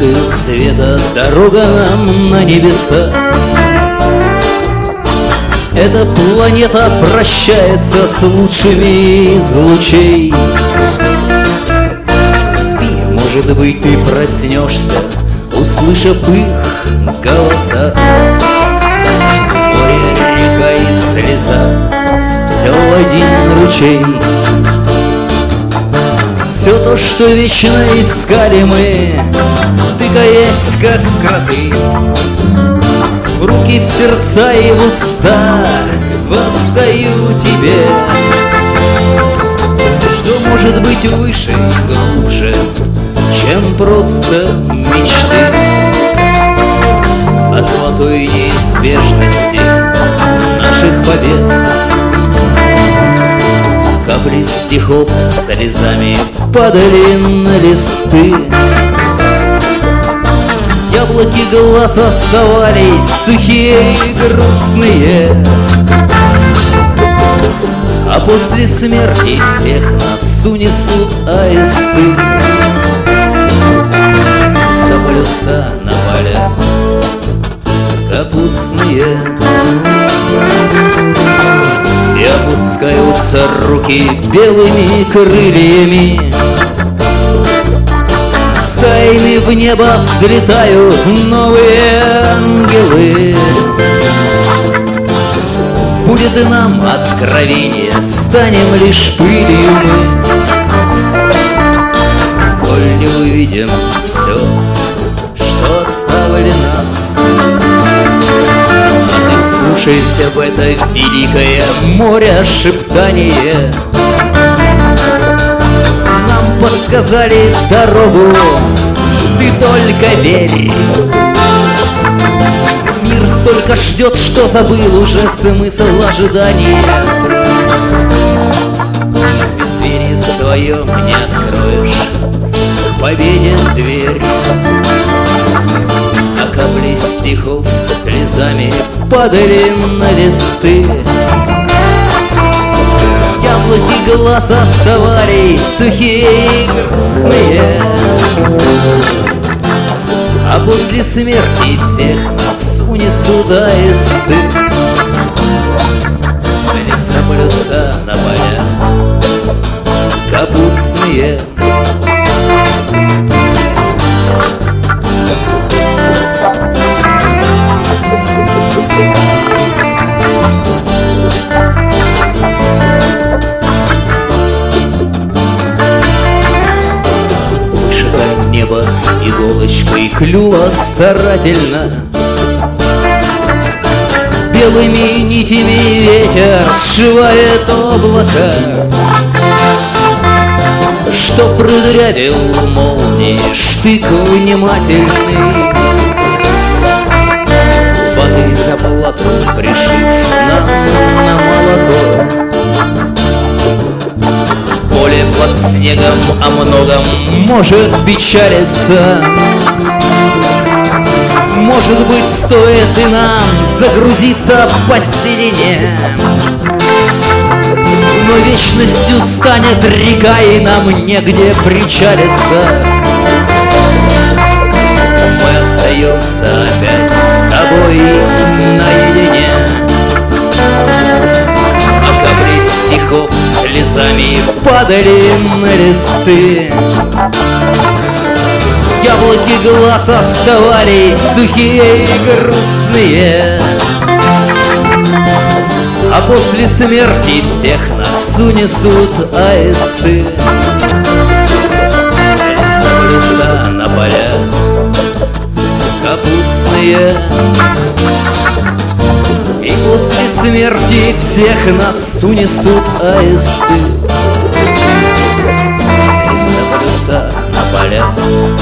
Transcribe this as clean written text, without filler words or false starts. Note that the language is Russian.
вспышкой света дорога нам на небеса. Эта планета прощается с лучшими из лучей. Спи, может быть, ты проснешься, услышав их голоса. Море, река и слеза, все в один ручей. Все то, что вечно искали мы, тыкаясь, как кроты, руки в сердца и в уста, вот даю тебе. Что может быть выше и глубже, чем просто мечты о золотой неизбежности наших побед? Капли стихов слезами падали на листы. Яблоки глаз оставались сухие и грустные. А после смерти всех нас унесут аисты за полюса на полях капустные. И опускаются руки белыми крыльями. С тайны в небо взлетают новые ангелы. Будет и нам откровение, станем лишь пылью мы, коль не увидим все, что оставлено. Вслушайся в это великое море шептание. Нам подсказали дорогу, ты только верь. Мир столько ждет, что забыл уже смысл ожидания. Без двери своем не откроешь к победе дверь. А капли стихов слезами падали на листы. Яблоки глаз оставались сухие и грустные. А после смерти всех нас унесут аисты за полюса на поля капустные. Небо иголочкой клюва старательно, белыми нитями ветер сшивает облака. Что продырявил молнии штык внимательный, воды за плату пришив нам на молоко. Поле под снегом о многом может печалиться. Может быть, стоит и нам загрузиться посередине. Но вечностью станет река, и нам негде причалиться. Мы остаемся опять с тобой наедине. А капли стихов слезами падали на листы. Яблоки глаз оставались сухие и грустные. А после смерти всех нас унесут аисты за полюса на поля капустные. И после смерти всех нас унесут аисты за полюса на поля